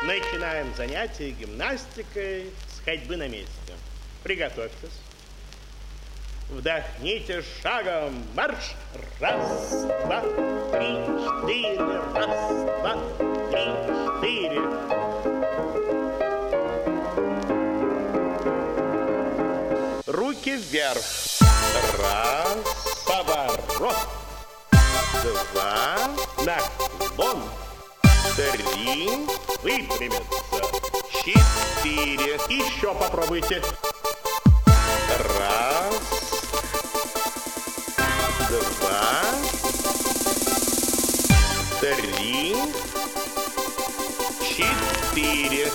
Начинаем занятие гимнастикой с ходьбы на месте. Приготовьтесь. Вдохните шагом. Марш. Раз, два, три, четыре. Раз, два, три, четыре. Руки вверх. Раз, поворот. Два, наклон. Три, выпрямиться. Четыре. Еще попробуйте. Раз, два, три, четыре.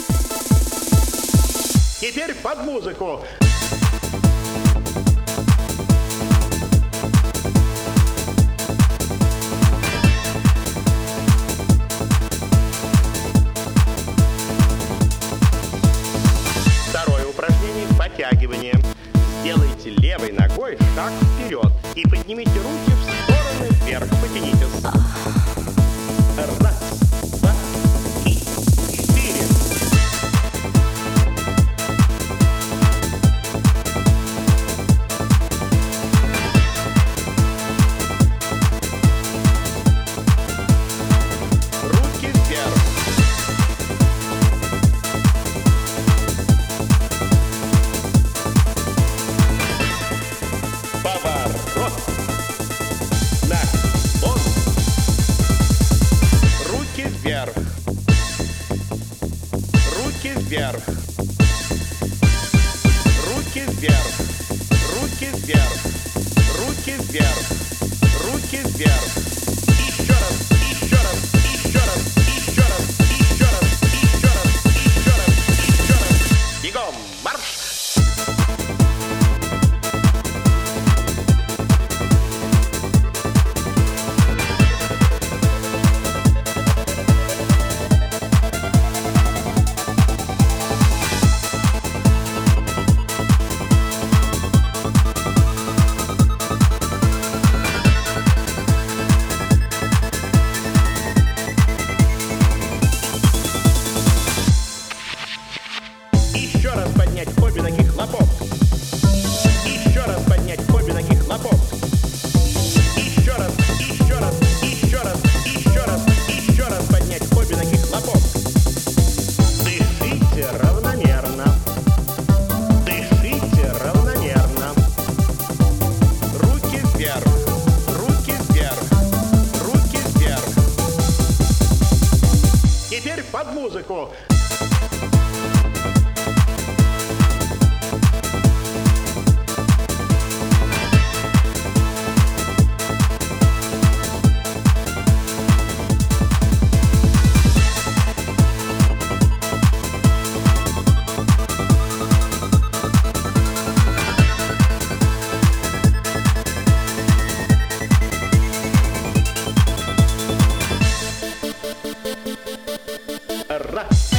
Теперь под музыку. Второе упражнение – подтягивание. Сделайте левой ногой шаг вперед и поднимите руки в стороны вверх. Потянитесь. Раз, два, три, четыре. Руки вверх. Поворот. Наклон. Руки вверх. Руки вверх. Руки вверх. Руки вверх. Руки вверх. Руки вверх. Еще раз, еще раз, еще раз, еще раз, еще раз, еще раз, еще раз, еще раз. Бегом, марш! Еще раз поднять обе ноги, хлопок. Еще раз поднять обе ноги, хлопок. Еще раз, еще раз, еще раз, еще раз, еще раз поднять обе ноги, хлопок. Дышите равномерно. Дышите равномерно. Руки вверх, руки вверх, руки вверх. Теперь под музыку. Раз,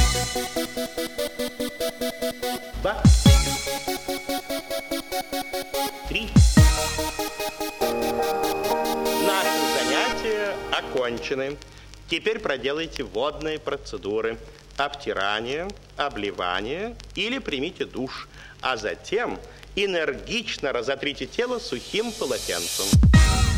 два, три. Наши занятия окончены. Теперь проделайте водные процедуры. Обтирание, обливание или примите душ. А затем энергично разотрите тело сухим полотенцем.